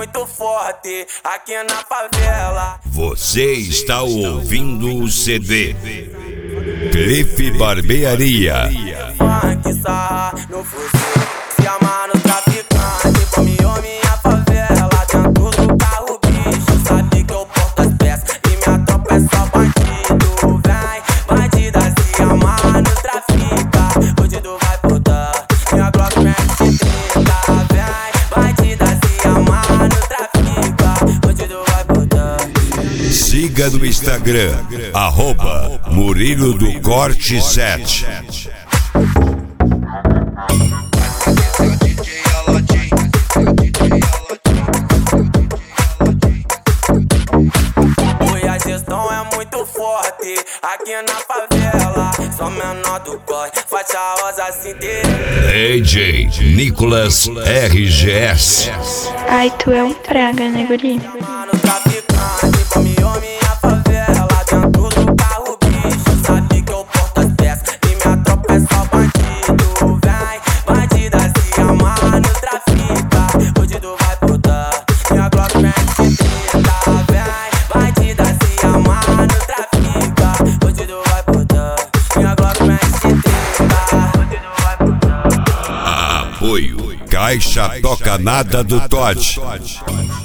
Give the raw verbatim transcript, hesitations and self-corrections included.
muito forte aqui na favela. Você está ouvindo o C D Cliff Barbearia. Funk, sarra no fuzil, se amar no traficante, bombeou minha favela. Dentro do carro, bicho, sabe que eu porto as peças e minha tropa é só bandido. Vem, bandida, se amar no trafica, bandido vai putar, minha Glock mete trinta. Vem, bandida, se amar no trafica, bandido vai putar. Siga no Instagram, arroba Murilo do Corte sete. Oi, a gestão é muito forte aqui na favela. Sou menor do corre, faixa rosa cinteira. D J Nicolas R G S. Ai, tu é um praga, né, guri? No traficante, bombeou minha favela. Dentro do carro, bicho, sabe que eu porto as peças e minha tropa é só bandido. Vem, bandida, se amar no trafica, bandido vai putar, minha Glock mete trinta. Vem, bandida, se amar no trafica, bandido vai putar, minha Glock mete trinta. Bandido vai putar. Apoio Caixa Toca Nada do Todd.